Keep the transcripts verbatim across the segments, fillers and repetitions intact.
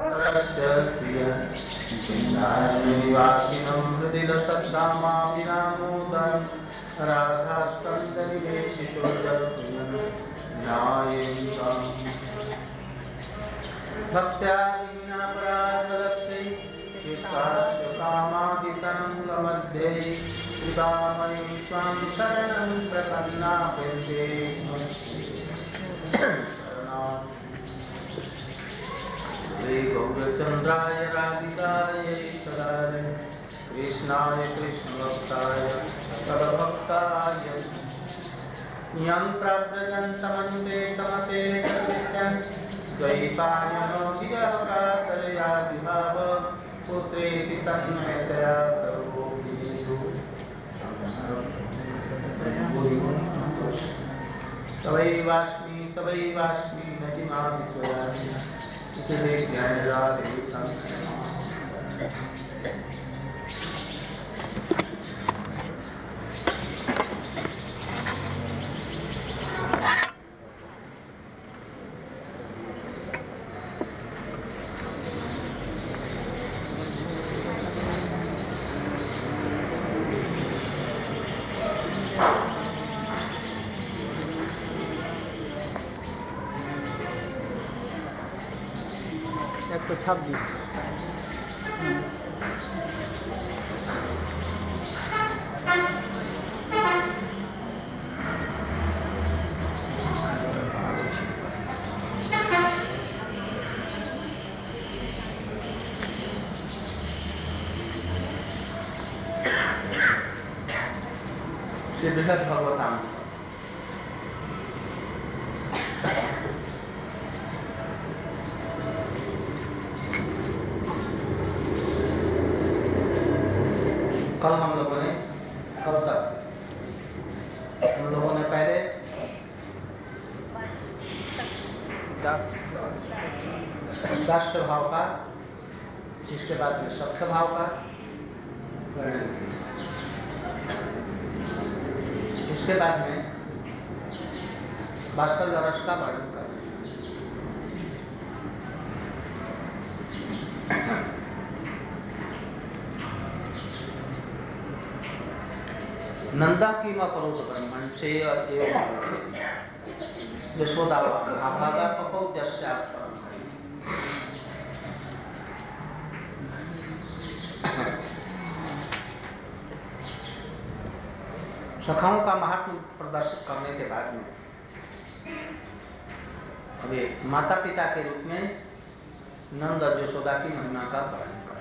तरस्य श्रिय चिन्नायनिवासिनं हृदि रसदामाविरामोदं राधा सन्दनिवेशितो जगुं न्यायेन्द्रम् भक्त्या विनापराधलक्षै चित्तास्य कामादितरङ्गमध्ये उदामयि त्वां शरणं प्रपन्ना वन्दे श्री गौरचन्द्राय राधिकायै तदारे कृष्णाय कृष्णभक्ताय तद्भक्ताय यं प्रव्रजन्तमन्ते तमते तद्विद्यं द्वैपायनो विरहकातरया विभाव पुत्रेति तन्मयतया करोमीतु तवैवास्मि तवैवास्मि न जिमामि त्वयामि इति ज्ञानराधे एक सौ छब्बीस श्री बृहद भगवताम कल हम लोगों ने कब तक हम लोगों ने पहले दस भाव का, इसके बाद में सप्त भाव का वर्णन, इसके बाद में वात्सल्य रस का वर्णन कर नंदा की मकरोत ब्रह्मण से यशोदा महाभागा पको जस्यास्त्रम सखाओं का महात्म प्रदर्शित करने के बाद में अभी माता पिता के रूप में नंद और यशोदा की महिमा का वर्णन करें।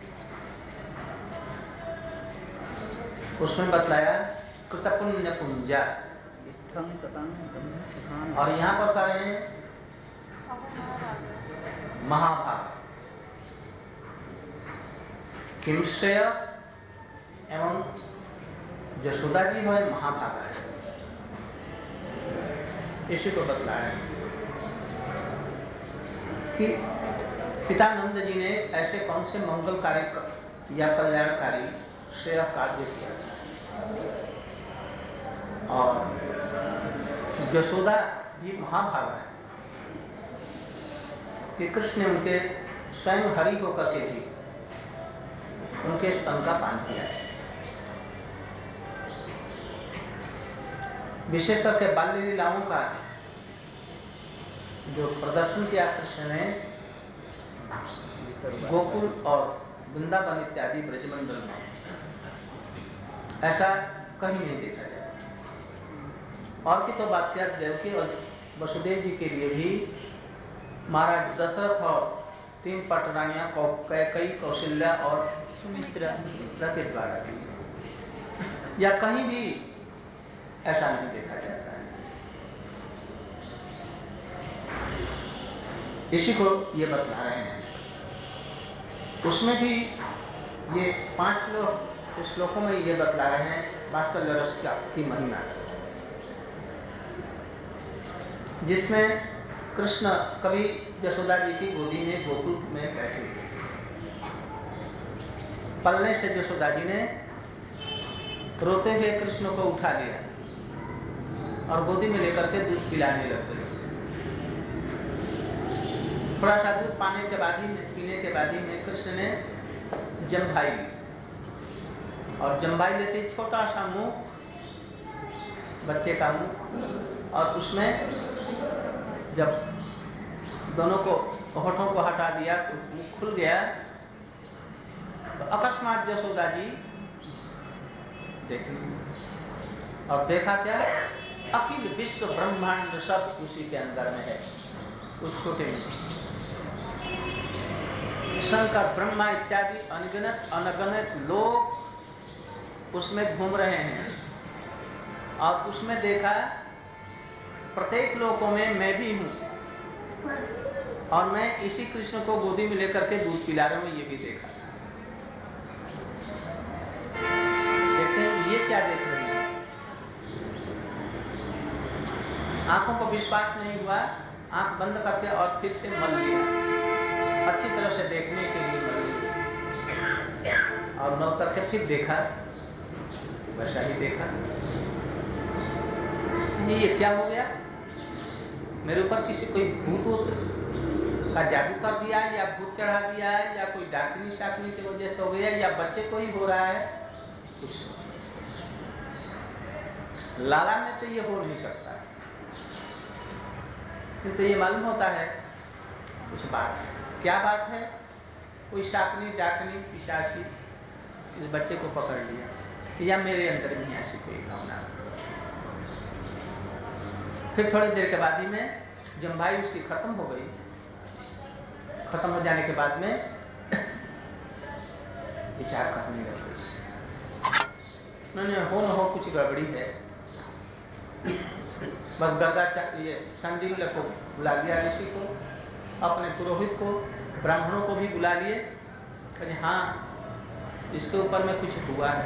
उसमें बतलाया कृतपुण्य पुंजा और यहाँ पर करें महाभाग किमश्रेय एवं यशोदा जी है महाभागा है, इसी को बतलाया कि पिता नंद जी ने ऐसे कौन से मंगलकारी या कल्याणकारी श्रेय कार्य किया और यशोदा भी महाभागा है कि कृष्ण ने उनके स्वयं हरि होकर के भी उनके स्तन का पान किया है। विशेष करके बाल्य लीलाओं का जो प्रदर्शन किया कृष्ण ने गोकुल और वृंदावन इत्यादि ब्रजमंडल में, ऐसा कहीं नहीं देखा जाए। और की तो बात क्या, देवकी और वसुदेव जी के लिए भी महाराज दशरथ और तीन पटरानियां कैकेयी, कौशल्या और सुमित्रा के द्वारा की, या कहीं भी ऐसा नहीं देखा जाता है। इसी को ये बतला रहे हैं। उसमें भी ये पांच लोग श्लोकों में ये बतला रहे हैं वात्सल्य रस की महिमा, जिसमें कृष्ण कभी यशोदा जी की गोदी में गोकुल में बैठे, पलने से यशोदा जी ने रोते हुए कृष्ण को उठा लिया और गोदी में लेकर के दूध पिलाने लग गए। थोड़ा सा दूध पाने के बाद ही पीने के बाद ही में कृष्ण ने जम्भाई ली, और जम्भाई लेते छोटा सा मुंह, बच्चे का मुंह, और उसमें जब दोनों को होठों को हटा दिया तो मुंह खुल गया। तो अकस्मात यशोदा जी देखी, और देखा क्या, अखिल विश्व ब्रह्मांड सब उसी के अंदर में है, उस छोटे में शंकर ब्रह्मा इत्यादि अनगिनत अनगणित लोग उसमें घूम रहे हैं। और उसमें देखा प्रत्येक लोगों में मैं भी हूं, और मैं इसी कृष्ण को गोदी में लेकर के दूध पिला रहा हूं, ये भी देखा। देखते हैं ये क्या देख रही है। आंखों को विश्वास नहीं हुआ, आंख बंद करके और फिर से मल लिया, अच्छी तरह से देखने के लिए मल लिया, और मल करके फिर देखा, वैसा ही देखा। जी ये क्या हो गया, मेरे ऊपर किसी कोई भूत का जादू कर दिया है, या भूत चढ़ा दिया है, या कोई डाकनी शाकनी की वजह से हो गया, या बच्चे को ही हो रहा है, कुछ सोच नहीं सकता। लाला में तो ये हो नहीं सकता, तो ये मालूम होता है कुछ बात है। क्या बात है, कोई शाकनी डाकनी पिशाची इस बच्चे को पकड़ लिया, या मेरे अंदर में ऐसी कोई भावना। फिर थोड़ी देर के बाद ही में जम्भाई उसकी खत्म हो गई, खत्म हो जाने के बाद में विचार करने लग गई, नहीं हो न हो कुछ गड़बड़ी है। बस गर्गाचार्य ये संजीव को बुला लिया, ऋषि को, अपने पुरोहित को, ब्राह्मणों को भी बुला लिए, कहे हाँ इसके ऊपर में कुछ हुआ है,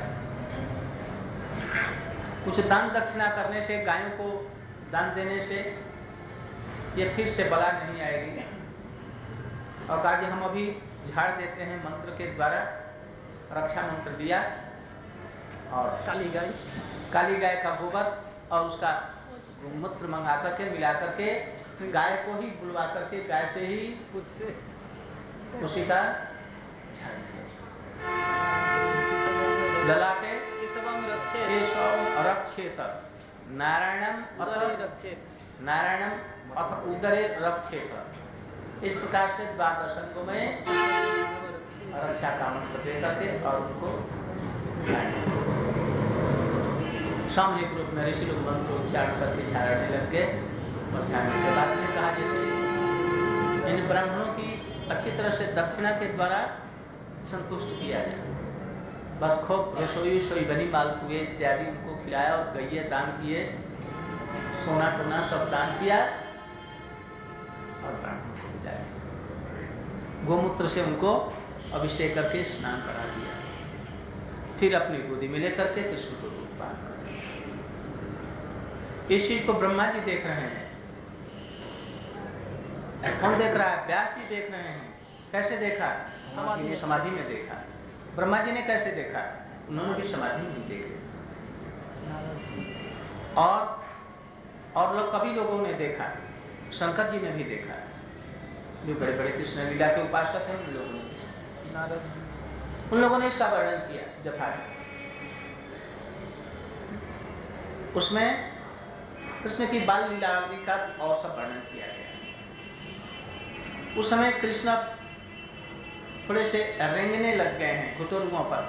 कुछ दान दक्षिणा करने से, गायों को दान देने से ये फिर से बला नहीं आएगी। और कहा कि हम अभी झाड़ देते हैं मंत्र के द्वारा, रक्षा मंत्र दिया, और काली गाय काली गाय का गोबर और उसका मूत्र मंगा करके मिला करके गाय को ही बुलवा करके गाय से ही खुद से उसी का ललाटे रक्षेत नारायणम रक्षेत नारायणम अथ उदरे रक्षेत। इस प्रकार से द्वादश अंगों में रक्षा का मंत्र दे करके और उनको सामूहिक रूप में ऋषि लोग मंत्र उच्चारण करके झाड़ने लग गए। और झाड़ने के बाद में कहा जैसे इन ब्राह्मणों की अच्छी तरह से दक्षिणा के द्वारा संतुष्ट किया जाए, बस खूब रसोई सोई बनी मालपुए इत्यादि उनको खिलाया, और गैये दान किए, सोना टोना सब दान किया, और ब्राह्मणों को विदाई, गोमूत्र से उनको अभिषेक करके स्नान करा दिया, फिर अपनी गोदी में लेकर के कृष्ण को दूध पान कर। इस चीज को ब्रह्मा जी देख रहे हैं। कौन देख रहा है? व्यास जी देख रहे हैं। कैसे देखा? समाधि में समाधि में देखा। ब्रह्मा जी ने कैसे देखा? उन्होंने भी समाधि में देखे। और और लोग कभी लोगों ने देखा, शंकर जी ने भी देखा, जो बड़े बड़े कृष्ण लीला के उपासक हैं, उन लोगों ने नारद उन लोगों ने इसका वर्णन किया यथार्थ। उसमें कृष्ण की बाल लीला का और सब वर्णन किया गया। उस समय कृष्ण थोड़े से रेंगने लग गए हैं घुटुरुओं पर।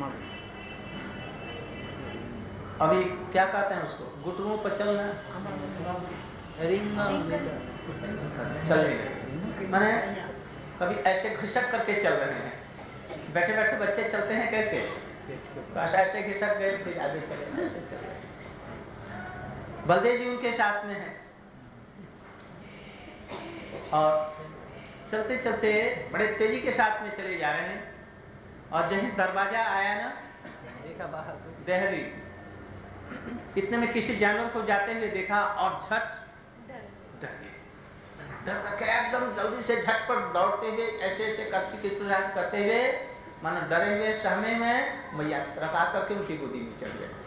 अभी क्या कहते हैं उसको? घुटुरुओं पर चलना, चल नहीं रहे, माने कभी ऐसे घिसक करके चल रहे हैं। बैठे बैठे बच्चे चलते हैं कैसे, तो ऐसे घिसक गए, फिर आगे चले, ऐसे चल रहे। बलदेव जी उनके साथ में है, और चलते चलते बड़े तेजी के साथ में चले जा रहे हैं। और जहीं दरवाजा आया ना, देखा बाहर देहरी, इतने में किसी जानवर को जाते हुए देखा, और झट डर गए, डर करके एकदम जल्दी से झटपट दौड़ते हुए ऐसे ऐसे कर्सी के प्रयास करते हुए, मानो डरे हुए सहमे में मैया तरफ आकर के उनकी गोदी में चढ़ गए।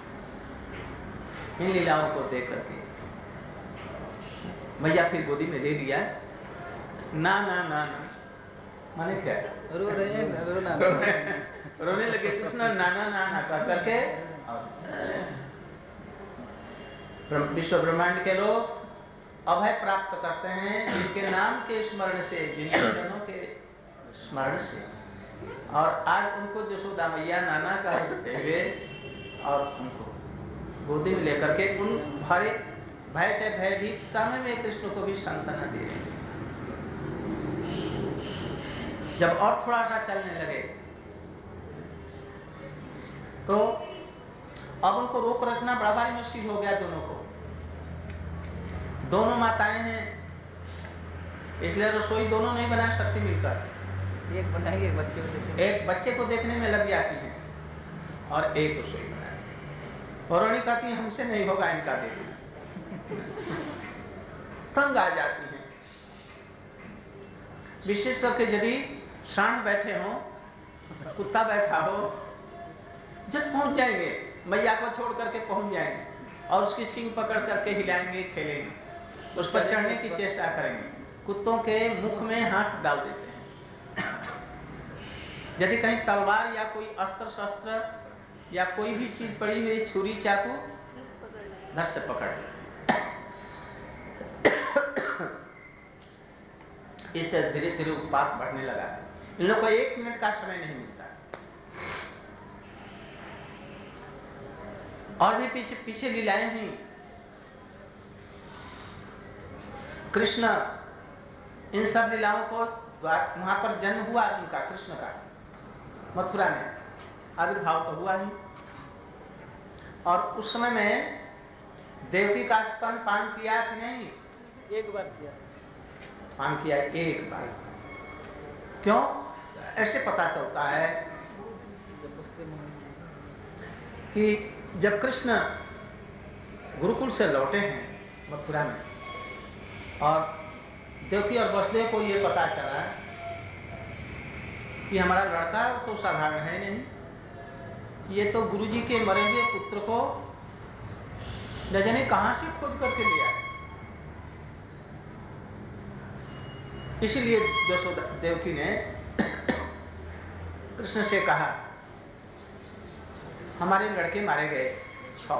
इन लीलाओं को देख करके मैया फिर गोदी में ले लिया, ना ना ना ना माने क्या? रो रहे हैं, रोना रोने लगे कृष्ण नाना नाना कह करके। विश्व ब्रह्मांड के लोग अभय प्राप्त करते हैं जिनके नाम के स्मरण से, जिनके चरणों के स्मरण से। और आज उनको यशोदा मैया नाना कहते हुए और उनको गोदी में लेकर के उन भरे भय से भयभीत समय में कृष्ण को भी सांत्वना दे रहे हैं। जब और थोड़ा सा चलने लगे तो अब उनको रोक रखना बड़ा भारी मुश्किल हो गया दोनों को। दोनों माताएं हैं, इसलिए रसोई दोनों नहीं बना सकती मिलकर। एक बनाएंगे, एक बच्चे को देखने एक बच्चे को देखने में लग जाती है और एक रसोई बनाती। पौराणी कहती हमसे नहीं होगा इनका देखना। तंग आ जाती है। विशेष करके यदि सांड बैठे हो, कुत्ता बैठा हो, जब पहुंच जाएंगे मैया को छोड़ करके पहुंच जाएंगे और उसकी सींग पकड़ करके हिलाएंगे, खेलेंगे, उस पर चढ़ने की चेष्टा करेंगे। कुत्तों के मुख में हाथ डाल देते हैं। यदि कहीं तलवार या कोई अस्त्र शस्त्र या कोई भी चीज पड़ी हुई, छुरी चाकू, धर से पकड़ लेते हैं। इससे धीरे धीरे उत्पात बढ़ने लगा। इन लोग को एक मिनट का समय नहीं मिलता। और भी पीछे पीछे लीलाएं हुई। कृष्ण इन सब लीलाओं को वहां पर जन्म हुआ उनका, कृष्ण का मथुरा में आविर्भाव तो हुआ ही। और उस समय में देवकी का स्तन पान किया कि नहीं? एक बार किया, पान किया एक बार। क्यों? ऐसे पता चलता है कि जब कृष्ण गुरुकुल से लौटे हैं मथुरा में और देवकी और वसुदेव को ये पता चला कि हमारा लड़का तो साधारण है नहीं, ये तो गुरुजी के मरे हुए पुत्र को न जाने कहां से खोज करके लिया। इसीलिए यशोदा देवकी ने कृष्ण से कहा, हमारे लड़के मारे गए छह,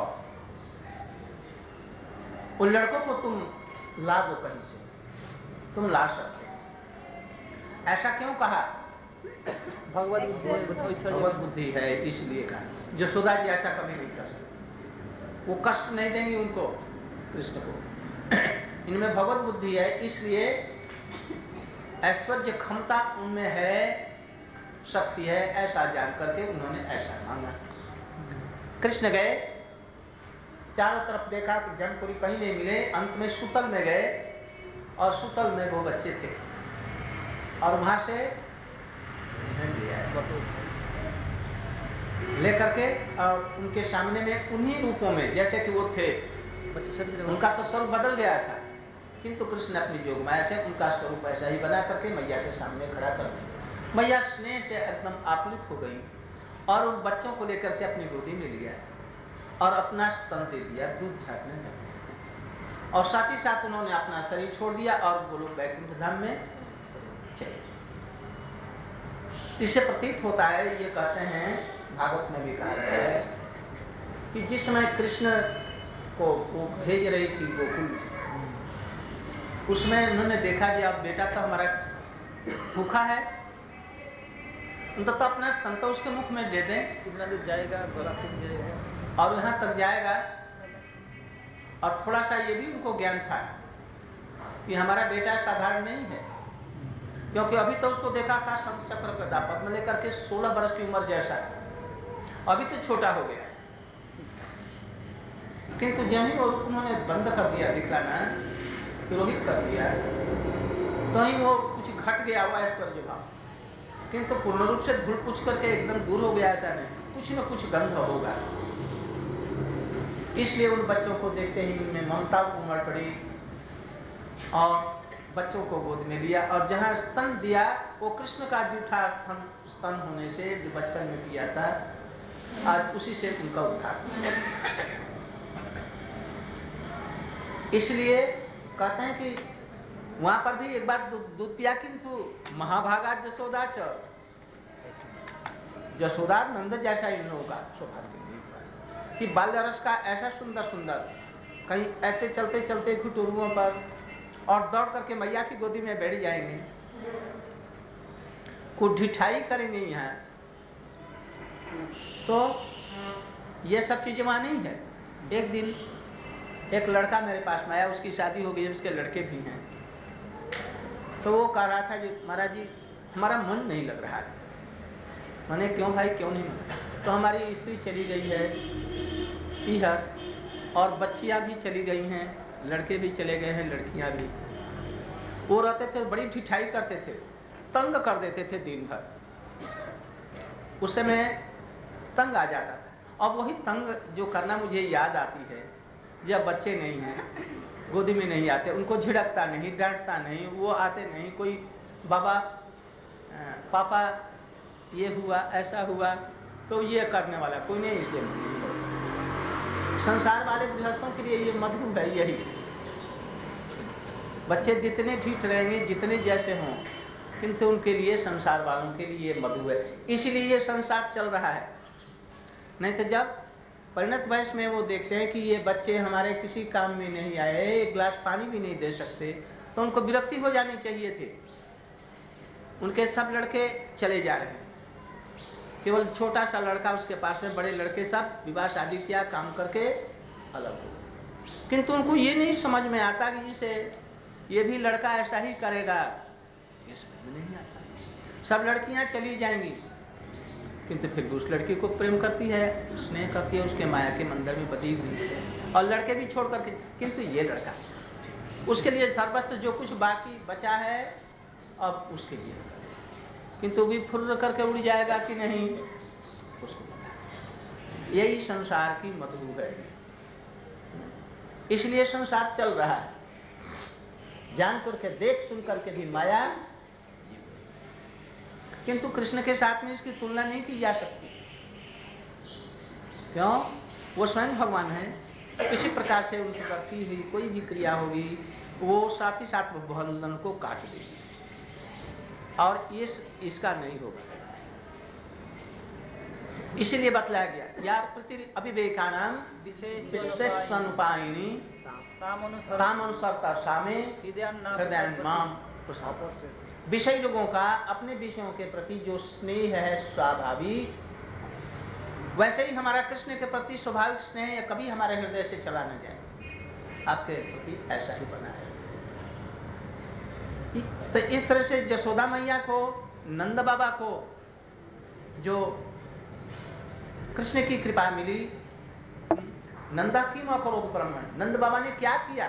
उन लड़कों को तुम ला दो कहीं से, तुम ला सकते। ऐसा क्यों कहा? भगवत बुद्धि भगवत बुद्धि है इसलिए कहा। यशोदा जी ऐसा कभी नहीं कर सकते, वो कष्ट नहीं देंगी उनको, कृष्ण को। इनमें भगवत बुद्धि है, इसलिए ऐश्वर्य क्षमता उनमें है, शक्ति है, ऐसा जान करके उन्होंने ऐसा मांगा। कृष्ण गए, चारों तरफ देखा कि जनपुरी कहीं नहीं मिले, अंत में सुतल में गए और सुतल में वो बच्चे थे और वहां से लेकर के और उनके सामने में उन्हीं रूपों में जैसे कि वो थे, उनका तो स्वरूप बदल गया था, किंतु कृष्ण अपनी जोग माया से उनका स्वरूप ऐसा ही बना करके मैया के सामने खड़ा कर दिया। मैया स्नेह से एकदम आप्लुत हो गई और उन बच्चों को लेकर के अपनी गोदी में लिया और अपना स्तन दे दिया, दूध छाटने लगे और साथ ही साथ उन्होंने अपना शरीर छोड़ दिया और गोलोक वैकुंठ धाम में चले। इससे प्रतीत होता है, ये कहते हैं भागवत में भी कहा गया है कि जिस समय कृष्ण को वो भेज रही थी गोकुल में, उसमें उन्होंने देखा कि अब बेटा तो हमारा भूखा है, तो, तो अपना स्तन तो उसके मुख में दे दें, कितना दूर जाएगा, गोला सीख जाएगा और यहाँ तक जाएगा। और थोड़ा सा ये भी उनको ज्ञान था कि हमारा बेटा साधारण नहीं है, क्योंकि अभी तो उसको देखा था संत चक्र गदा पद्म लेकर के सोलह वर्ष की उम्र जैसा, अभी तो छोटा हो गया। किंतु जब ही उन्होंने बंद कर दिया दिखलाना, तिरोहित कर दिया, तो ही वो कुछ घट गया हुआ ऐश्वर्य भाव, किंतु पूर्ण रूप से धूल पुछ करके एकदम दूर हो गया ऐसा नहीं, कुछ न कुछ गंध होगा। इसलिए उन बच्चों को देखते ही उनमें ममता उमड़ पड़ी और बच्चों को गोद में लिया और जहां स्तन दिया वो कृष्ण का जूठा स्तन स्तन होने से जो बचपन में किया था, आज उसी से उनका उद्धार। इसलिए कहते हैं कि वहां पर भी एक बार दूध पिया, किंतु महाभागा जसोदा च, जसोदा नंद जैसा इन लोगों का सौभाग्य नहीं हुआ कि बाल्य रस का ऐसा सुंदर सुंदर कहीं ऐसे चलते चलते घुटुरुओं पर और दौड़ करके मैया की गोदी में बैठ जाएंगे, कुछ ढिठाई करेंगे यहाँ, तो ये सब चीजें वहां नहीं है। एक दिन एक लड़का मेरे पास में आया, उसकी शादी हो गई, उसके लड़के भी हैं, तो वो कह रहा था जी महाराज जी हमारा मन नहीं लग रहा है। मैंने क्यों भाई क्यों नहीं मन? तो हमारी स्त्री चली गई है पीहर, और बच्चियां भी चली गई हैं, लड़के भी चले गए हैं, लड़कियां भी। वो रहते थे बड़ी ठिठाई करते थे, तंग कर देते थे दिन भर, उससे मैं तंग आ जाता था। अब वही तंग जो करना मुझे याद आती है, जब बच्चे नहीं हैं, गोदी में नहीं आते, उनको झिड़कता नहीं, डांटता नहीं, वो आते नहीं, कोई बाबा पापा ये हुआ ऐसा हुआ, तो ये करने वाला कोई नहीं, इसलिए संसार वाले गृहस्थों के लिए ये मधु है। यही बच्चे जितने ठीक रहेंगे, जितने जैसे हों, किंतु उनके लिए, संसार वालों के लिए ये मधु है, इसलिए ये संसार चल रहा है। नहीं तो जब परिणत वयस में वो देखते हैं कि ये बच्चे हमारे किसी काम में नहीं आए, एक गिलास पानी भी नहीं दे सकते, तो उनको विरक्ति हो जानी चाहिए थी। उनके सब लड़के चले जा रहे हैं, केवल छोटा सा लड़का उसके पास में, बड़े लड़के सब विवाह शादी किया, काम करके अलग हो। किंतु उनको ये नहीं समझ में आता कि जिसे ये भी लड़का ऐसा ही करेगा, ये समझ में नहीं आता। सब लड़कियां चली जाएंगी, किंतु फिर भी उस लड़की को प्रेम करती है, स्नेह करती है, उसके माया के मंदिर में बधी हुई है, और लड़के भी छोड़ करके, किंतु ये लड़का उसके लिए सर्वस्व जो कुछ बाकी बचा है अब उसके लिए, किंतु भी फुर्र करके उड़ जाएगा कि नहीं, उसको पता। यही संसार की मधु है, इसलिए संसार चल रहा है। जान करके, देख सुन करके भी माया, किंतु कृष्ण के साथ में इसकी तुलना नहीं की जा सकती। क्यों? वो स्वयं भगवान है, किसी प्रकार से उनकी करती हुई कोई भी क्रिया होगी, वो साथ ही साथ बंधन को काट देगी, और इस इसका नहीं होगा। इसीलिए बतलाया गया, या प्रति अभिवेकानाम विशेषानुपायिनी तामनुसरता सामे हृदयान्माम। विषय लोगों का अपने विषयों के प्रति जो स्नेह है स्वाभाविक, वैसे ही हमारा कृष्ण के प्रति स्वाभाविक स्नेह या कभी हमारे हृदय से चला न जाए, आपके प्रति ऐसा ही बना है। तो इस तरह से जसोदा मैया को, नंद बाबा को जो कृष्ण की कृपा मिली, नंदा की मां करो ब्राह्मण, नंद बाबा ने क्या किया,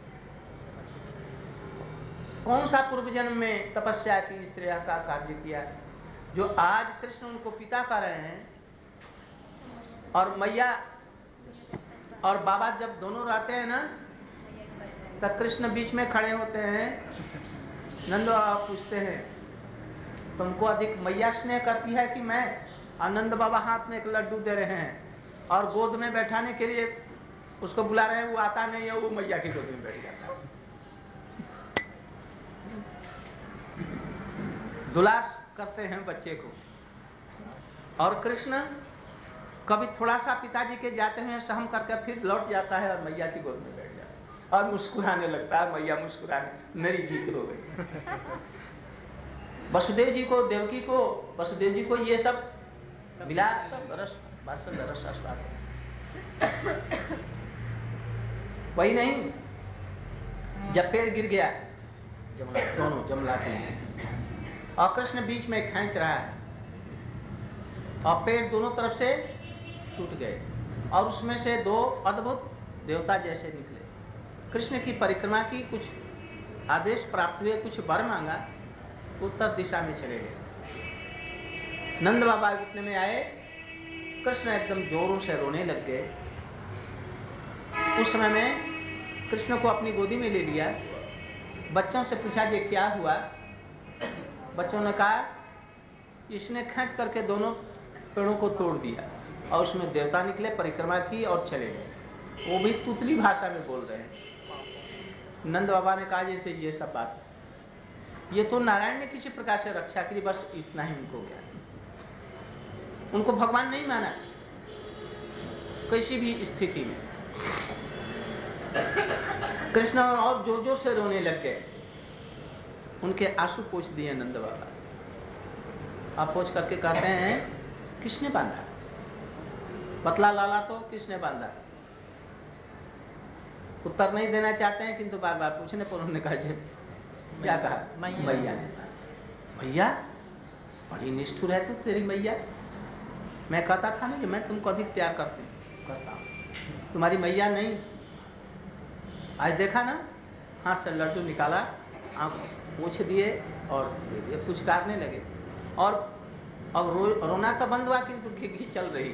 कौन सा पूर्व जन्म में तपस्या की, श्रेया का कार्य किया, जो आज कृष्ण उनको पिता कर रहे हैं। और मैया और बाबा जब दोनों रहते हैं ना, तब कृष्ण बीच में खड़े होते हैं, नंद बाबा पूछते हैं तुमको अधिक मैया स्नेह करती है कि मैं? आनंद बाबा हाथ में एक लड्डू दे रहे हैं और गोद में बैठाने के लिए उसको बुला रहे हैं, वो आता नहीं है, वो मैया की गोद में बैठ जाता है। दुलार करते हैं बच्चे को। और कृष्ण कभी थोड़ा सा पिताजी के जाते हुए सहम करके फिर लौट जाता है और मैया की गोद में बैठ जाता है और मुस्कुराने लगता है। मैया मुस्कुराने, मेरी जीत हो गई। वसुदेव जी को, देवकी को, वसुदेव जी को ये सब मिला, सब रस रस आस्वाद। वही नहीं, जब पेड़ गिर गया, दोनों जमलाते हैं और कृष्ण बीच में खींच रहा है और पेड़ दोनों तरफ से टूट गए और उसमें से दो अद्भुत देवता जैसे निकले। कृष्ण की परिक्रमा की, कुछ आदेश प्राप्त हुए, कुछ वर मांगा, उत्तर दिशा में चले गए। नंद बाबा इतने में आए, कृष्ण एकदम जोरों से रोने लग गए। उस समय में कृष्ण को अपनी गोदी में ले लिया, बच्चों से पूछा ये क्या हुआ। बच्चों ने कहा इसने खींच करके दोनों पेड़ों को तोड़ दिया और उसमें देवता निकले, परिक्रमा की और चले गए। वो भी तुतली भाषा में बोल रहे हैं। नंद बाबा ने कहा जैसे ये सब बात, ये तो नारायण ने किसी प्रकार से रक्षा की, बस इतना ही उनको ज्ञान, उनको भगवान नहीं माना किसी भी स्थिति में। कृष्ण और जोर जोर से रोने लग गए, उनके आंसू पोंछ दिए नंद बाबा। आप पोंछ करके कहते हैं किसने बांधा, पतला लाला तो किसने बांधा। उत्तर नहीं देना चाहते हैं, किंतु बार बार पूछने पर उन्होंने कहा जी क्या कहा, मैया ने। मैया बड़ी निष्ठुर है तू, तेरी मैया। मैं कहता था ना कि मैं तुमको अधिक प्यार करती करता हूँ, तुम्हारी मैया नहीं। आज देखा ना, हाथ से लड्डू निकाला, आंख पोंछ दिए और दे दिए, पुचकारने लगे। और अब रो, रोना तो बंद हुआ, किंतु घी चल रही,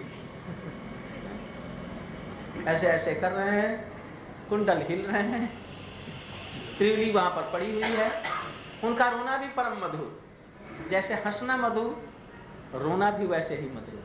ऐसे ऐसे कर रहे हैं, कुंडल हिल रहे हैं, त्रिवली वहां पर पड़ी हुई है। उनका रोना भी परम मधुर, जैसे हंसना मधुर, रोना भी वैसे ही मधुर।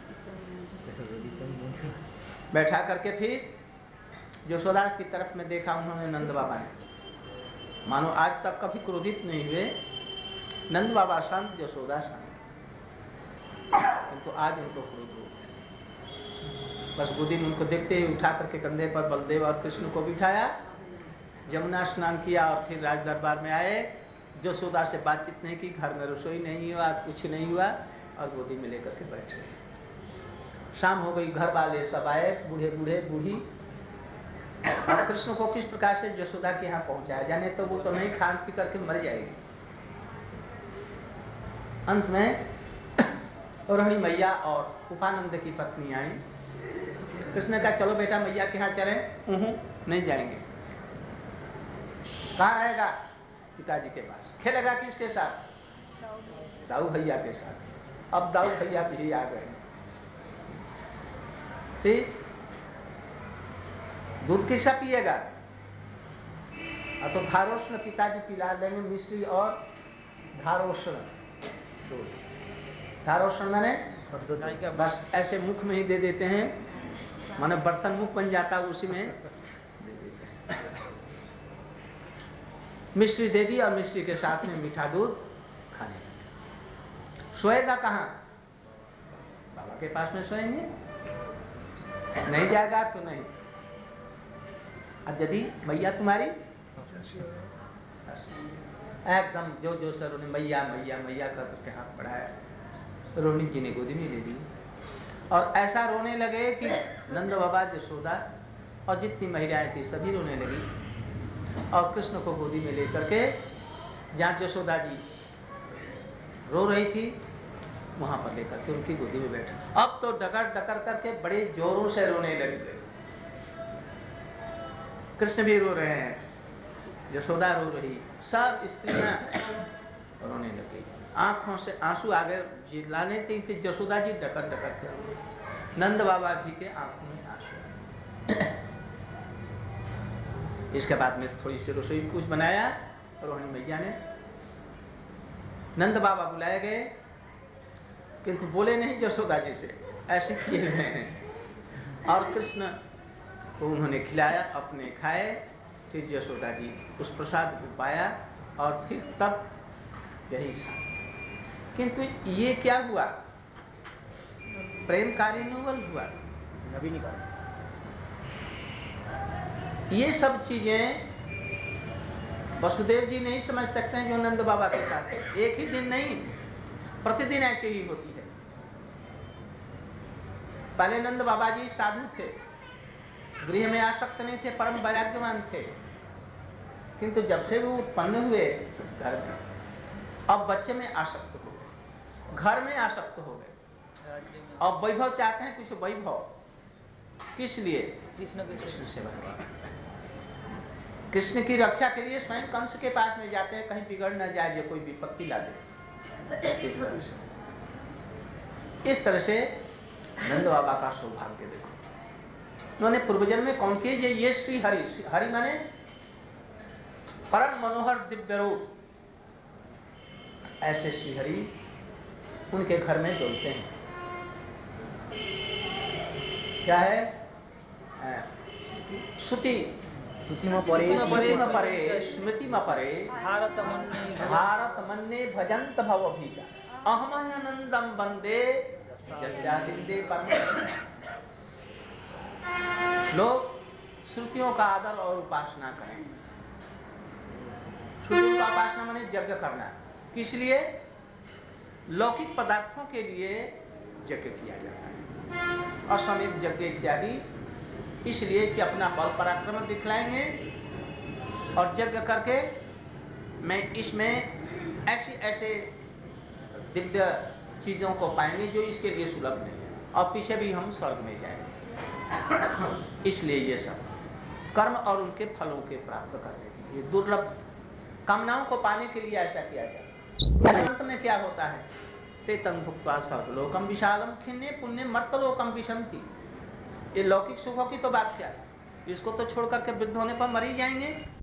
बैठा करके फिर यशोदा की तरफ में देखा उन्होंने नंद बाबा ने, मानो आज तक कभी क्रोधित नहीं हुए। नंद बाबा शांत, यशोदा शांत, किंतु तो आज उनको क्रोध हो गया। बस गोदी में उनको देखते ही उठा करके कंधे पर बलदेव और कृष्ण को बिठाया, यमुना स्नान किया और फिर राज दरबार में आए। यशोदा से बातचीत नहीं की, घर में रसोई नहीं हुआ, कुछ नहीं हुआ, और गोदी में लेकर के बैठे। शाम हो गई, घर वाले सब आए, बूढ़े बूढ़े बूढ़ी, और कृष्ण को किस प्रकार से यशोदा के यहाँ पहुंचाया, जाने तो वो तो नहीं खान पी करके मर जाएगी। अंत में रोहिणी मैया और उपानंद की पत्नी आई। कृष्ण का चलो बेटा मैया के यहाँ चले, नहीं जाएंगे। कहाँ रहेगा, पिताजी के पास। खेलेगा किसके साथ, दाऊ भैया के साथ। अब दाऊ भैया भी आ गए, फिर दूध किसका पिएगा, तो धारोष्ण पिताजी पिला देंगे, मिश्री और धारोष्ण दूध। धारोष्ण माने बस ऐसे मुख में ही दे देते हैं, माने बर्तन मुख बन जाता है, उसी में दे देते हैं। मिश्री दे दी और मिश्री के साथ में मीठा दूध खाने लगे। सोएगा कहाँ, बाबा के पास में सोएंगे, नहीं जाएगा तो नहीं। अब यदि मैया तुम्हारी एकदम जो जो सर उन्हें मैया मैया मैया करके हाथ बढ़ाया, रोहिणी जी ने गोदी में ले ली और ऐसा रोने लगे कि नंद बाबा, यशोदा और जितनी महिलाएं थी सभी रोने लगी। और कृष्ण को गोदी में लेकर के जहाँ यशोदा जी रो रही थी वहां पर लेकर के उनकी गोदी में बैठा। अब तो डकर डकर करके बड़े जोरों से रोने लगे। कृष्ण भी रो रहे हैं, यशोदा रो रही, सब स्त्रियां रोने लगी। आंखों से आंसू आ गए, जिलाने थी यशोदा जी डकर डकर के। नंद बाबा भी के आंखों में आंसू। इसके बाद में थोड़ी सी रसोई कुछ बनाया रोहिणी मैया ने। नंद बाबा बुलाए गए, किंतु बोले नहीं यशोदा जी से, ऐसे किए गए हैं। और कृष्ण को उन्होंने खिलाया, अपने खाए, फिर यशोदा जी उस प्रसाद को पाया और फिर तब यही सा। किंतु ये क्या हुआ, प्रेम का रिन्यूअल हुआ, नवीनीकरण। ये सब चीजें वसुदेव जी नहीं समझ सकते हैं जो नंद बाबा के साथ है। एक ही दिन नहीं, प्रतिदिन ऐसे ही होती है। पहले नंद बाबा जी साधु थे, गृह में आसक्त नहीं थे, परम वैराग्यवान थे। किंतु जब से वो उत्पन्न हुए घर में, अब बच्चे में आसक्त हो गए, घर में आसक्त हो गए। अब वैभव चाहते हैं, कुछ वैभव किस लिए, कृष्ण कृष्ण सेवा, कृष्ण की रक्षा के लिए स्वयं कंस के पास में जाते हैं, कहीं बिगड़ न जाए, जो कोई विपत्ति ला दे। इस तरह से नंद बाबा का सौभाग्य देखो, उन्होंने पूर्वजन्म में कौन किए, ये श्री हरि, हरि माने परम मनोहर दिव्य रूप, ऐसे श्री हरि उनके घर में डोलते हैं। क्या है, श्रुति श्रुतिमा परे श्रुतिमा परे स्मृतिमा परे भारत मन्ये भारत मन्ये भजंत भवभीता अहमयानंदम वंदे यस्यादिन्दे परम। लोग श्रुतियों का आदर और उपासना करें। श्रुतियों का उपासना माने यज्ञ करना। किस लिए? लौकिक पदार्थों के लिए यज्ञ किया जाता है, अश्वमेध यज्ञ इत्यादि, इसलिए कि अपना बल पराक्रम दिखलाएंगे और यज्ञ करके मैं इसमें ऐसे ऐसे दिव्य चीजों को पाएंगे जो इसके लिए सुलभ नहीं है, और पीछे भी हम स्वर्ग में जाएंगे। इसलिए ये सब कर्म और उनके फलों के प्राप्त करने के लिए दुर्लभ कामनाओं को पाने के लिए ऐसा किया जाता है। अंत में क्या होता है? ते तंग भुक्त्वा सर्वलोकम विशालम खिन्ने पुण्य मर्तलोकम विशंति। ये लौकिक सुखों की तो बात क्या है, इसको तो छोड़ करके वृद्ध होने पर मर ही जाएंगे।